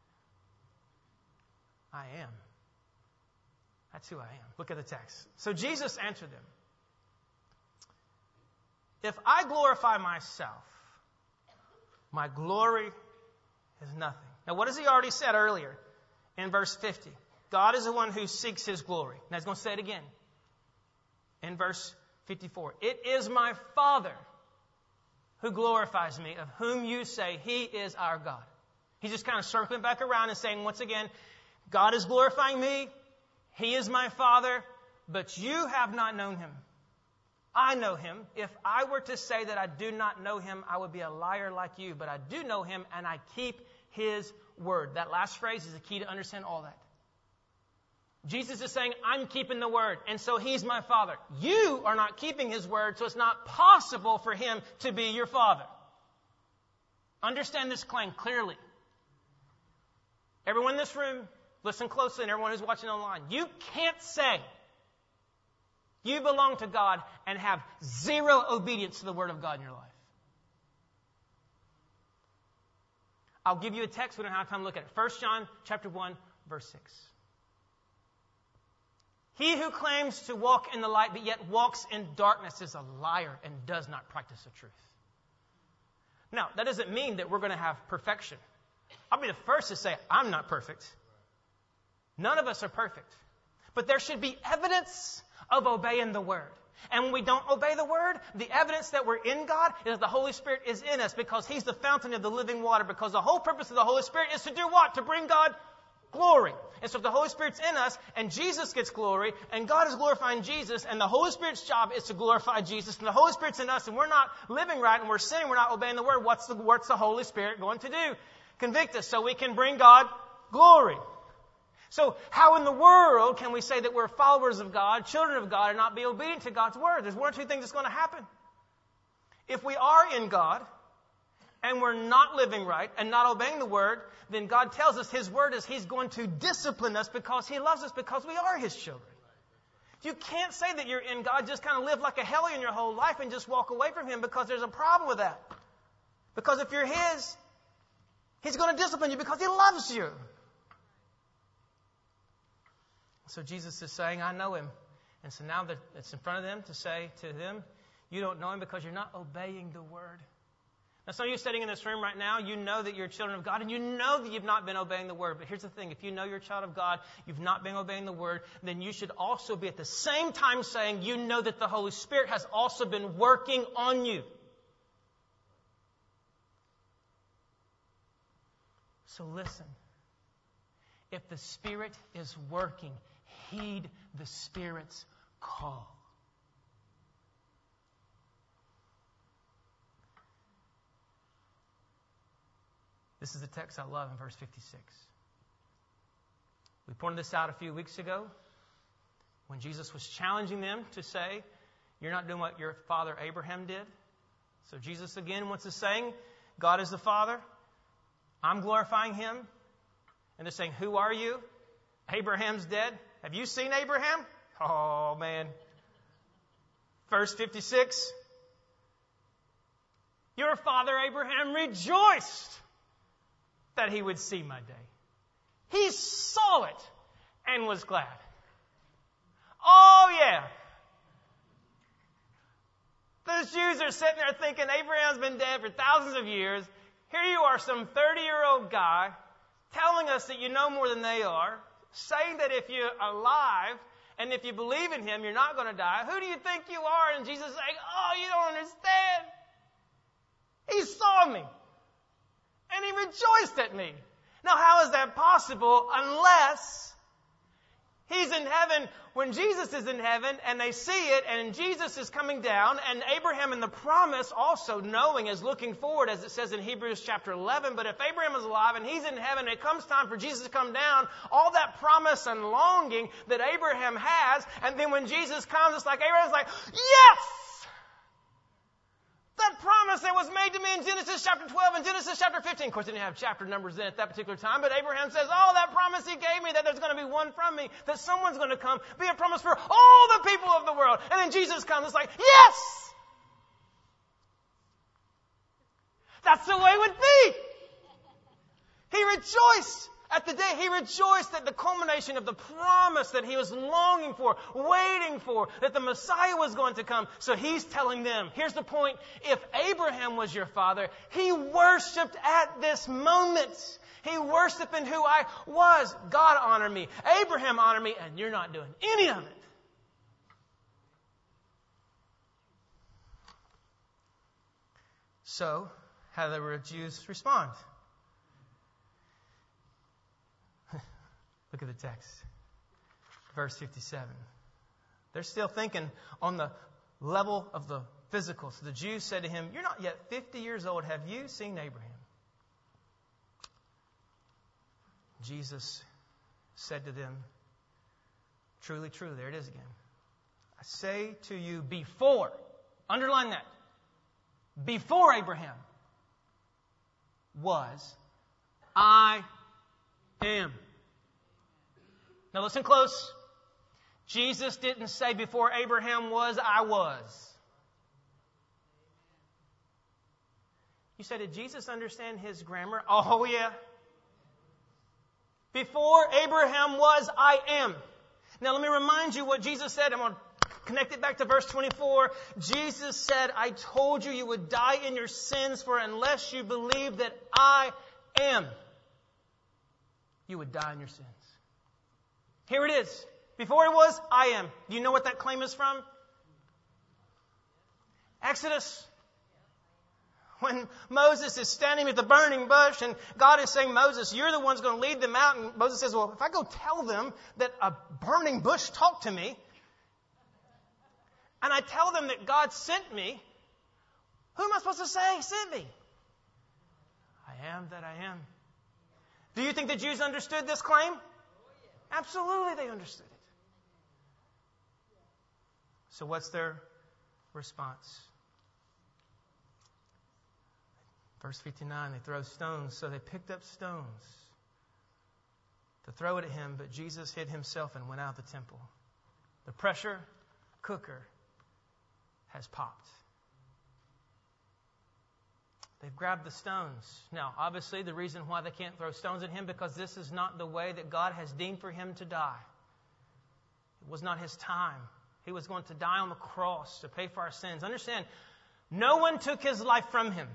I am. That's who I am. Look at the text. So Jesus answered them. If I glorify myself, my glory is nothing. Now, what has he already said earlier in verse fifty? God is the one who seeks his glory. Now, he's going to say it again in verse fifty-four. It is my Father who glorifies me, of whom you say he is our God. He's just kind of circling back around and saying once again, God is glorifying me, he is my Father, but you have not known him. I know him. If I were to say that I do not know him, I would be a liar like you, but I do know him and I keep his word. That last phrase is the key to understand all that. Jesus is saying, I'm keeping the word, and so he's my Father. You are not keeping his word, so it's not possible for him to be your Father. Understand this claim clearly. Everyone in this room, listen closely, and everyone who's watching online. You can't say you belong to God and have zero obedience to the word of God in your life. I'll give you a text. We don't have time to look at it. First John chapter one, verse six. He who claims to walk in the light but yet walks in darkness is a liar and does not practice the truth. Now, that doesn't mean that we're going to have perfection. I'll be the first to say I'm not perfect. None of us are perfect. But there should be evidence of obeying the word. And when we don't obey the word, the evidence that we're in God is the Holy Spirit is in us because he's the fountain of the living water. Because the whole purpose of the Holy Spirit is to do what? To bring God glory. And so if the Holy Spirit's in us and Jesus gets glory and God is glorifying Jesus and the Holy Spirit's job is to glorify Jesus and the Holy Spirit's in us and we're not living right and we're sinning, we're not obeying the word, what's the, what's the Holy Spirit going to do? Convict us so we can bring God glory. So how in the world can we say that we're followers of God, children of God, and not be obedient to God's word? There's one or two things that's going to happen. If we are in God and we're not living right and not obeying the word, then God tells us his word is he's going to discipline us because he loves us because we are his children. You can't say that you're in God, just kind of live like a hellion your whole life and just walk away from him because there's a problem with that. Because if you're his, he's going to discipline you because he loves you. So Jesus is saying, I know him. And so now that it's in front of them to say to them, you don't know him because you're not obeying the word. Now, some of you sitting in this room right now, you know that you're children of God, and you know that you've not been obeying the word. But here's the thing. If you know you're a child of God, you've not been obeying the word, then you should also be at the same time saying you know that the Holy Spirit has also been working on you. So listen. If the Spirit is working, heed the Spirit's call. This is the text I love in verse fifty-six. We pointed this out a few weeks ago when Jesus was challenging them to say, you're not doing what your father Abraham did. So Jesus again wants to say, God is the Father. I'm glorifying him. And they're saying, who are you? Abraham's dead. Have you seen Abraham? Oh, man. Verse fifty-six. Your father Abraham rejoiced that he would see my day. He saw it and was glad. Oh, yeah. Those Jews are sitting there thinking Abraham's been dead for thousands of years. Here you are, some thirty-year-old guy, telling us that you know more than they are, saying that if you're alive and if you believe in Him, you're not going to die. Who do you think you are? And Jesus is saying, oh, you don't understand. He saw me. And He rejoiced at me. Now, how is that possible unless He's in heaven when Jesus is in heaven and they see it and Jesus is coming down and Abraham in the promise also knowing is looking forward as it says in Hebrews chapter eleven. But if Abraham is alive and he's in heaven and it comes time for Jesus to come down, all that promise and longing that Abraham has, and then when Jesus comes, it's like Abraham's like, yes! That promise that was made to me in Genesis chapter twelve and Genesis chapter fifteen. Of course, they didn't have chapter numbers in at that particular time, but Abraham says, oh, that promise he gave me that there's going to be one from me, that someone's going to come, be a promise for all the people of the world. And then Jesus comes, it's like, yes! That's the way it would be. He rejoiced at the day. He rejoiced at the culmination of the promise that he was longing for, waiting for, that the Messiah was going to come. So he's telling them, here's the point, if Abraham was your father, he worshipped at this moment. He worshipped in who I was. God honored me. Abraham honored me, and you're not doing any of it. So, how did the Jews respond? Look at the text. Verse fifty-seven. They're still thinking on the level of the physical. So the Jews said to him, you're not yet fifty years old. Have you seen Abraham? Jesus said to them, truly, truly, there it is again. I say to you, before, underline that, before Abraham was, I am. Now listen close. Jesus didn't say before Abraham was, I was. You said, did Jesus understand his grammar? Oh, yeah. Before Abraham was, I am. Now let me remind you what Jesus said. I'm going to connect it back to verse twenty-four. Jesus said, I told you you would die in your sins, for unless you believe that I am, you would die in your sins. Here it is. Before it was, I am. Do you know what that claim is from? Exodus. When Moses is standing at the burning bush and God is saying, Moses, you're the one who's going to lead them out. And Moses says, well, if I go tell them that a burning bush talked to me, and I tell them that God sent me, who am I supposed to say sent me? I am that I am. Do you think the Jews understood this claim? Absolutely, they understood it. So what's their response? Verse fifty-nine, they throw stones. So they picked up stones to throw it at him, but Jesus hid himself and went out of the temple. The pressure cooker has popped. They've grabbed the stones. Now, obviously, the reason why they can't throw stones at him, because this is not the way that God has deemed for him to die. It was not his time. He was going to die on the cross to pay for our sins. Understand, no one took his life from him.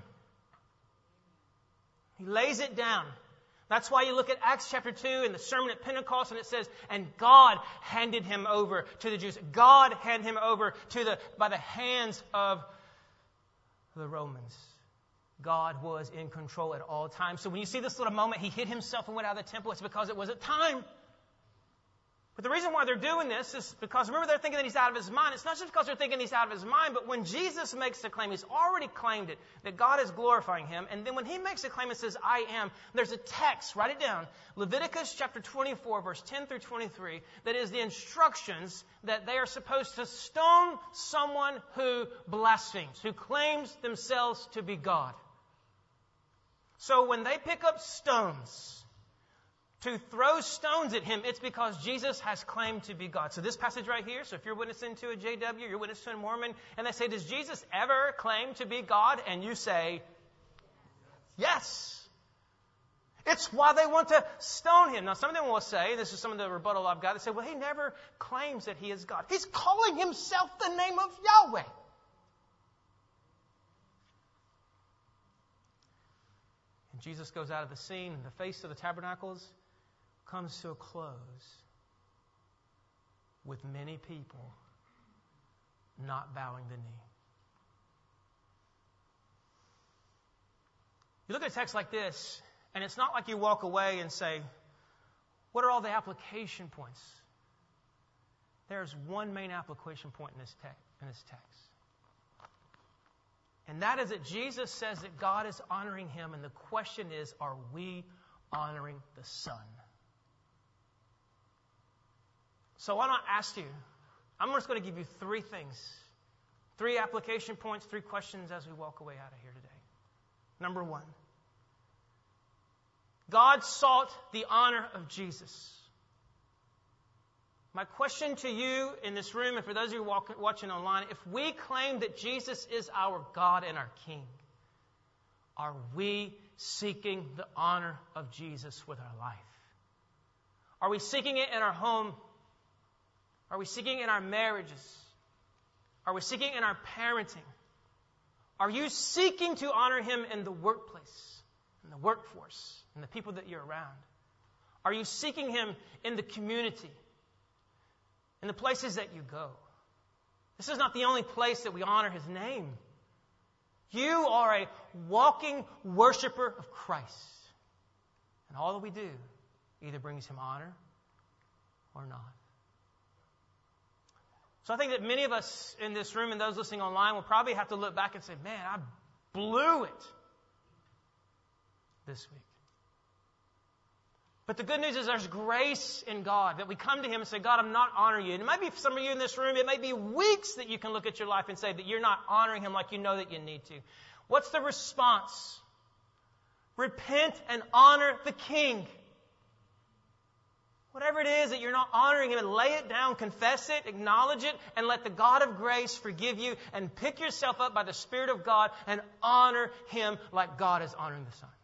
He lays it down. That's why you look at Acts chapter two in the sermon at Pentecost, and it says, and God handed him over to the Jews. God handed him over to the by the hands of the Romans. God was in control at all times. So when you see this little moment, he hid himself and went out of the temple, it's because it was a time. But the reason why they're doing this is because, remember, they're thinking that he's out of his mind. It's not just because they're thinking he's out of his mind, but when Jesus makes the claim, he's already claimed it, that God is glorifying him. And then when he makes the claim, it says, I am. There's a text, write it down, Leviticus chapter twenty-four, verse ten through twenty-three, that is the instructions that they are supposed to stone someone who blasphemes, who claims themselves to be God. So when they pick up stones to throw stones at him, it's because Jesus has claimed to be God. So this passage right here, so if you're witnessing to a J W, you're witnessing to a Mormon, and they say, does Jesus ever claim to be God? And you say, yes. It's why they want to stone him. Now, some of them will say, this is some of the rebuttal I've got, they say, well, he never claims that he is God. He's calling himself the name of Yahweh. And Jesus goes out of the scene, and the face of the tabernacles comes to a close with many people not bowing the knee. You look at a text like this, and it's not like you walk away and say, what are all the application points? There's one main application point in this, te- in this text. And that is that Jesus says that God is honoring him, and the question is, are we honoring the Son? So why not ask you, I'm just going to give you three things, three application points, three questions as we walk away out of here today. Number one, God sought the honor of Jesus. My question to you in this room, and for those of you walk, watching online, if we claim that Jesus is our God and our King, are we seeking the honor of Jesus with our life? Are we seeking it in our home? Are we seeking it in our marriages? Are we seeking it in our parenting? Are you seeking to honor him in the workplace, in the workforce, in the people that you're around? Are you seeking him in the community, in the places that you go? This is not the only place that we honor his name. You are a walking worshiper of Christ. And all that we do either brings him honor or not. So I think that many of us in this room and those listening online will probably have to look back and say, man, I blew it this week. But the good news is there's grace in God, that we come to him and say, God, I'm not honoring you. And it might be some of you in this room, it may be weeks that you can look at your life and say that you're not honoring him like you know that you need to. What's the response? Repent and honor the King. Whatever it is that you're not honoring him, and lay it down, confess it, acknowledge it, and let the God of grace forgive you, and pick yourself up by the Spirit of God and honor him like God is honoring the Son.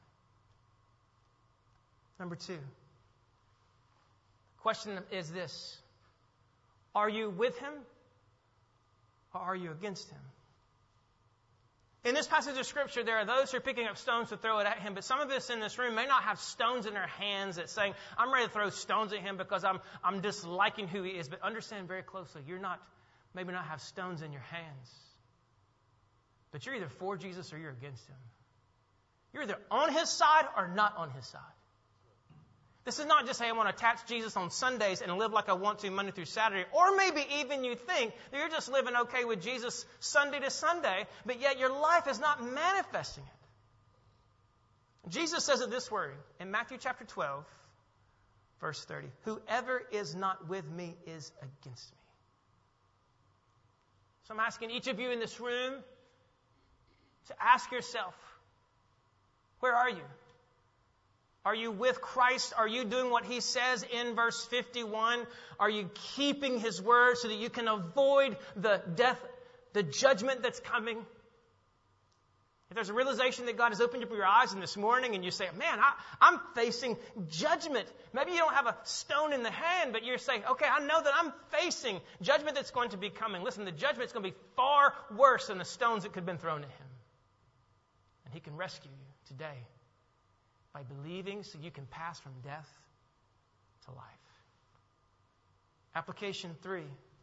Number two. The question is this: are you with him or are you against him? In this passage of Scripture, there are those who are picking up stones to throw it at him, but some of us in this room may not have stones in their hands that's saying, I'm ready to throw stones at him because I'm, I'm disliking who he is. But understand very closely, you're not, maybe not have stones in your hands, but you're either for Jesus or you're against him. You're either on his side or not on his side. This is not just, hey, I want to attach Jesus on Sundays and live like I want to Monday through Saturday. Or maybe even you think that you're just living okay with Jesus Sunday to Sunday, but yet your life is not manifesting it. Jesus says it this way in Matthew chapter twelve, verse thirty. Whoever is not with me is against me. So I'm asking each of you in this room to ask yourself, where are you? Are you with Christ? Are you doing what he says in verse fifty-one? Are you keeping his word so that you can avoid the death, the judgment that's coming? If there's a realization that God has opened up your eyes in this morning and you say, man, I, I'm facing judgment. Maybe you don't have a stone in the hand, but you're saying, okay, I know that I'm facing judgment that's going to be coming. Listen, the judgment's going to be far worse than the stones that could have been thrown at him. And he can rescue you today by believing so you can pass from death to life. Application three.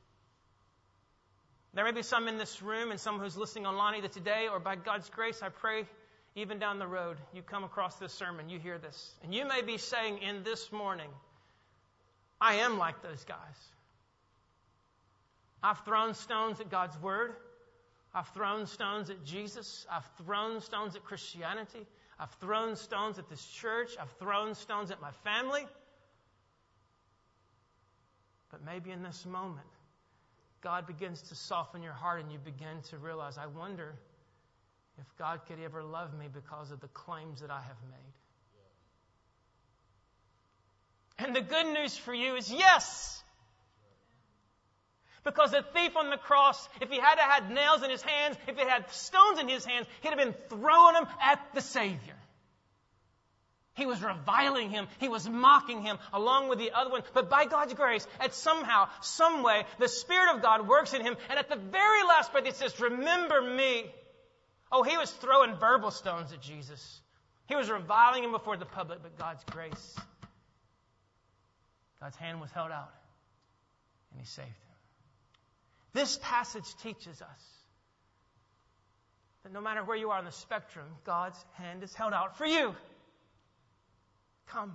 There may be some in this room and some who's listening online either today or by God's grace, I pray, even down the road, you come across this sermon, you hear this. And you may be saying in this morning, I am like those guys. I've thrown stones at God's word. I've thrown stones at Jesus. I've thrown stones at Christianity. I've thrown stones at this church. I've thrown stones at my family. But maybe in this moment, God begins to soften your heart and you begin to realize, I wonder if God could ever love me because of the claims that I have made. And the good news for you is yes. Because the thief on the cross, if he had had nails in his hands, if he had stones in his hands, he'd have been throwing them at the Savior. He was reviling him. He was mocking him along with the other one. But by God's grace, at somehow, some way, the Spirit of God works in him. And at the very last breath, he says, remember me. Oh, he was throwing verbal stones at Jesus. He was reviling him before the public, but God's grace, God's hand was held out, and he saved him. This passage teaches us that no matter where you are on the spectrum, God's hand is held out for you. Come.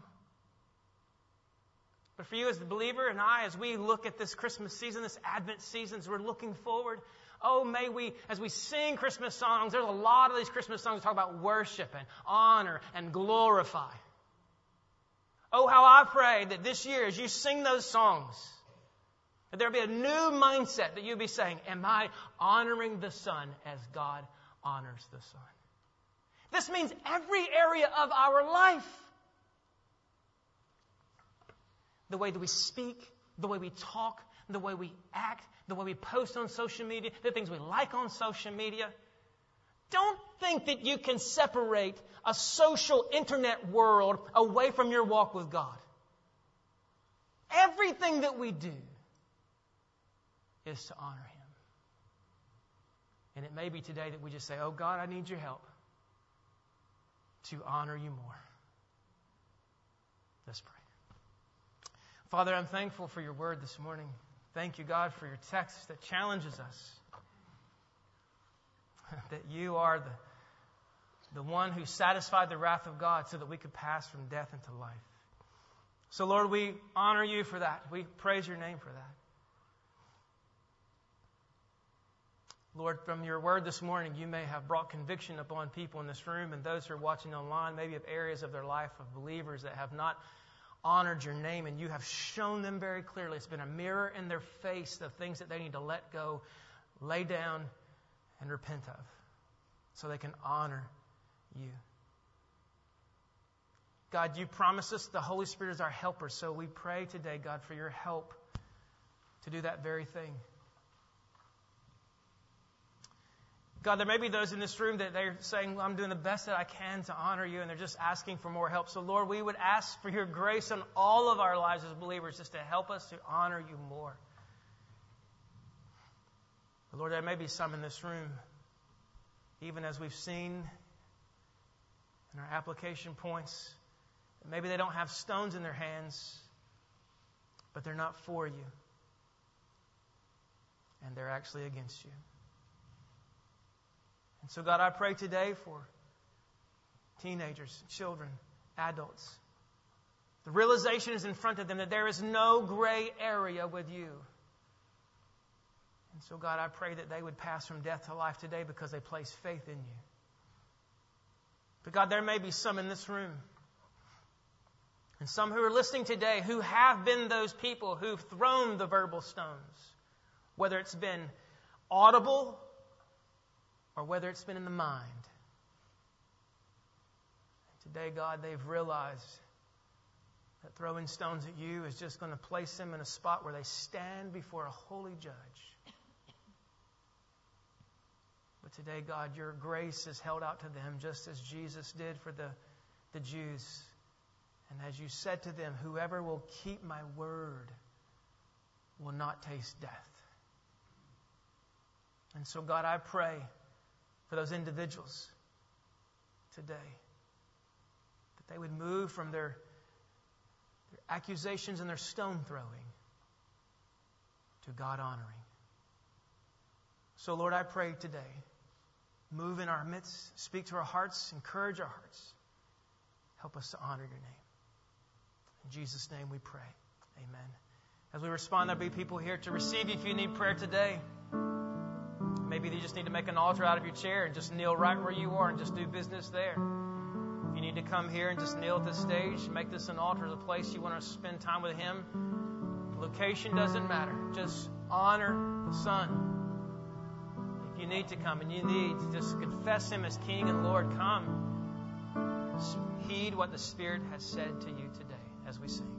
But for you as the believer and I, as we look at this Christmas season, this Advent season, as we're looking forward, oh, may we, as we sing Christmas songs, there's a lot of these Christmas songs that talk about worship and honor and glorify. Oh, how I pray that this year, as you sing those songs, that there be a new mindset that you'll be saying, am I honoring the Son as God honors the Son? This means every area of our life. The way that we speak, the way we talk, the way we act, the way we post on social media, the things we like on social media. Don't think that you can separate a social internet world away from your walk with God. Everything that we do is to honor Him. And it may be today that we just say, oh God, I need your help to honor you more. Let's pray. Father, I'm thankful for your word this morning. Thank you, God, for your text that challenges us. That you are the, the one who satisfied the wrath of God so that we could pass from death into life. So, Lord, we honor you for that. We praise your name for that. Lord, from your word this morning, you may have brought conviction upon people in this room and those who are watching online, maybe of areas of their life of believers that have not honored your name, and you have shown them very clearly. It's been a mirror in their face of things that they need to let go, lay down, and repent of so they can honor you. God, you promise us the Holy Spirit is our helper, so we pray today, God, for your help to do that very thing. God, there may be those in this room that they're saying, well, I'm doing the best that I can to honor you, and they're just asking for more help. So, Lord, we would ask for your grace on all of our lives as believers just to help us to honor you more. But Lord, there may be some in this room, even as we've seen in our application points, that maybe they don't have stones in their hands, but they're not for you, and they're actually against you. And so, God, I pray today for teenagers, children, adults. The realization is in front of them that there is no gray area with you. And so, God, I pray that they would pass from death to life today because they place faith in you. But, God, there may be some in this room and some who are listening today who have been those people who've thrown the verbal stones, whether it's been audible or whether it's been in the mind. Today, God, they've realized that throwing stones at you is just going to place them in a spot where they stand before a holy judge. But today, God, your grace is held out to them just as Jesus did for the, the Jews. And as you said to them, whoever will keep my word will not taste death. And so, God, I pray for those individuals today, that they would move from their, their accusations and their stone throwing to God honoring. So, Lord, I pray today, move in our midst, speak to our hearts, encourage our hearts. Help us to honor your name. In Jesus' name we pray. Amen. As we respond, there'll be people here to receive you if you need prayer today. Maybe you just need to make an altar out of your chair and just kneel right where you are and just do business there. If you need to come here and just kneel at this stage, make this an altar, the place you want to spend time with Him. Location doesn't matter. Just honor the Son. If you need to come and you need to just confess Him as King and Lord, come. Heed what the Spirit has said to you today as we sing.